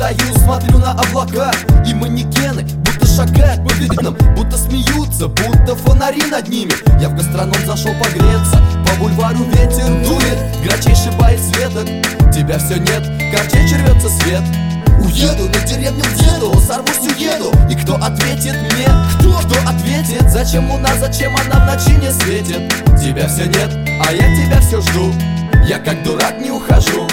стою, смотрю на облака, и манекены будто шагают по видным, будто смеются, будто фонари над ними. Я в гастроном зашел погреться, по бульвару ветер дует, грачей шибает с веток. Тебя все нет, картечь рвется свет. Уеду на деревню к деду, сорвусь, уеду. И кто ответит мне? Кто ответит? Зачем луна, зачем она в ночи не светит? Тебя все нет, а я тебя все жду. Я как дурак не ухожу.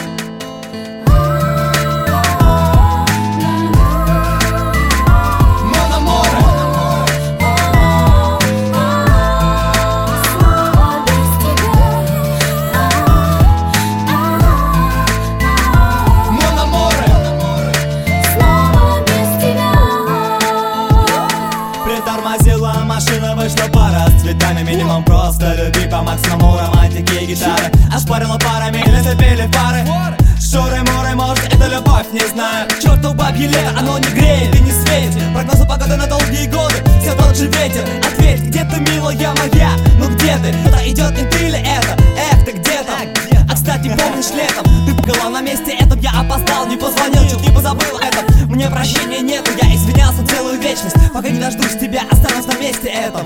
Притормозила машина, вышла пара с цветами. Минимум просто люби, по максимуму романтики и гитары. Ошпарила парами, или запели пары. Шуры-муры, может это любовь, не знаю. К черту бабье лето, оно не греет и не светит. Прогнозы погоды на долгие годы, все тот же ветер. Ответь, где ты, милая моя, ну где ты? Это идет, не ты ли это? Эх, ты где-то. А кстати, помнишь летом ты была на месте этом, я опоздал, не позвонил, чуть не позабыл это. Мне прощения нету, я извинялся целую вечность. Пока не дождусь тебя, останусь на месте этом.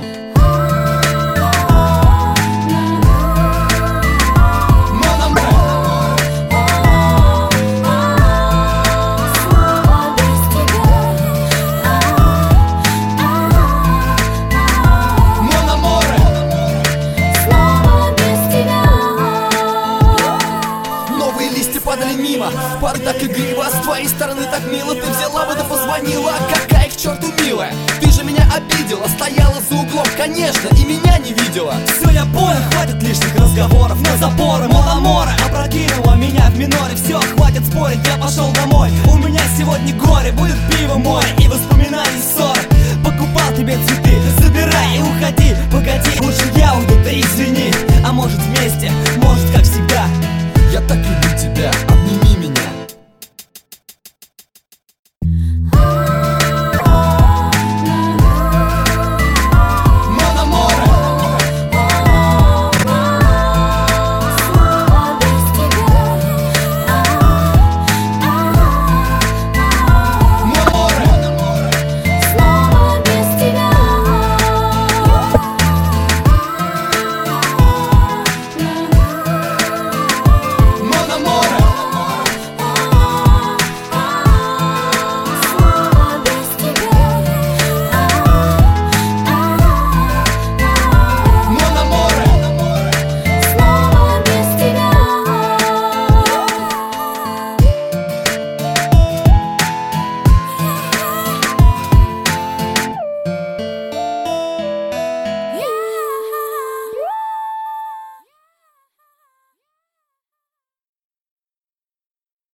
Падали мимо, пар так игриво. С твоей стороны так мило, ты взяла бы да позвонила. Какая к черту милая, ты же меня обидела. Стояла за углом, конечно, и меня не видела. Все, я понял, хватит лишних разговоров. На запоры, Мономора опрокинула меня в миноре. Все, хватит спорить, я пошел домой. У меня сегодня горе, будет пиво, море и воспоминаний ссоры. Покупал тебе цветы, забирай и уходи. Погоди, лучше я уйду, ты извини. А может вместе, может как всегда. Я так люблю тебя.